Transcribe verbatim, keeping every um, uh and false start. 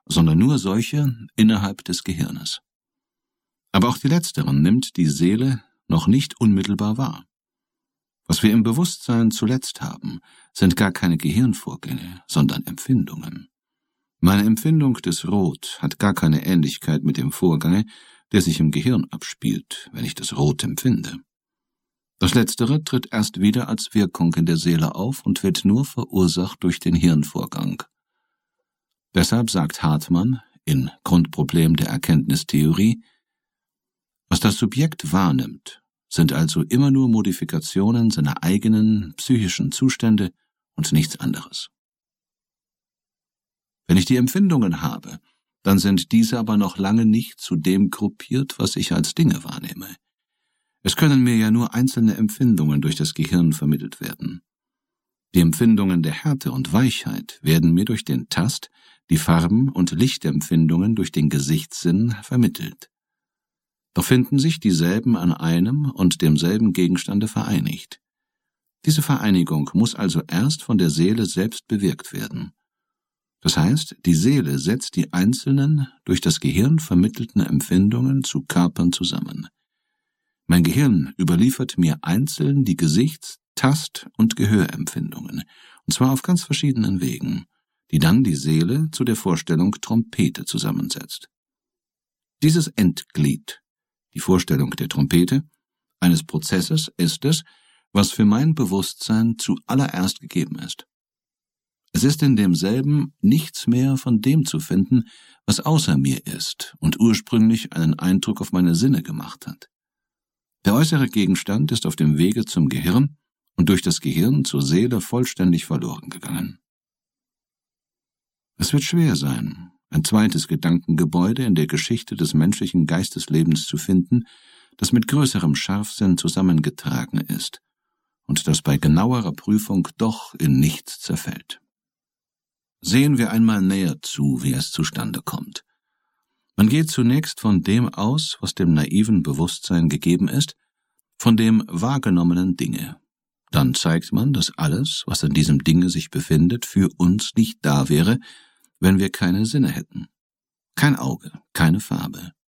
sondern nur solche innerhalb des Gehirnes. Aber auch die letzteren nimmt die Seele noch nicht unmittelbar wahr. Was wir im Bewusstsein zuletzt haben, sind gar keine Gehirnvorgänge, sondern Empfindungen. Meine Empfindung des Rot hat gar keine Ähnlichkeit mit dem Vorgange, der sich im Gehirn abspielt, wenn ich das Rot empfinde. Das Letztere tritt erst wieder als Wirkung in der Seele auf und wird nur verursacht durch den Hirnvorgang. Deshalb sagt Hartmann in Grundproblem der Erkenntnistheorie, was das Subjekt wahrnimmt, sind also immer nur Modifikationen seiner eigenen psychischen Zustände und nichts anderes. Wenn ich die Empfindungen habe, dann sind diese aber noch lange nicht zu dem gruppiert, was ich als Dinge wahrnehme. Es können mir ja nur einzelne Empfindungen durch das Gehirn vermittelt werden. Die Empfindungen der Härte und Weichheit werden mir durch den Tast, die Farben- und Lichtempfindungen durch den Gesichtssinn vermittelt. Doch finden sich dieselben an einem und demselben Gegenstande vereinigt. Diese Vereinigung muss also erst von der Seele selbst bewirkt werden. Das heißt, die Seele setzt die einzelnen, durch das Gehirn vermittelten Empfindungen zu Körpern zusammen. Mein Gehirn überliefert mir einzeln die Gesichts-, Tast- und Gehörempfindungen, und zwar auf ganz verschiedenen Wegen, die dann die Seele zu der Vorstellung Trompete zusammensetzt. Dieses Endglied, die Vorstellung der Trompete, eines Prozesses ist es, was für mein Bewusstsein zuallererst gegeben ist. Es ist in demselben nichts mehr von dem zu finden, was außer mir ist und ursprünglich einen Eindruck auf meine Sinne gemacht hat. Der äußere Gegenstand ist auf dem Wege zum Gehirn und durch das Gehirn zur Seele vollständig verloren gegangen. Es wird schwer sein, ein zweites Gedankengebäude in der Geschichte des menschlichen Geisteslebens zu finden, das mit größerem Scharfsinn zusammengetragen ist und das bei genauerer Prüfung doch in nichts zerfällt. Sehen wir einmal näher zu, wie es zustande kommt. Man geht zunächst von dem aus, was dem naiven Bewusstsein gegeben ist, von dem wahrgenommenen Dinge. Dann zeigt man, dass alles, was in diesem Dinge sich befindet, für uns nicht da wäre, wenn wir keine Sinne hätten. Kein Auge, keine Farbe,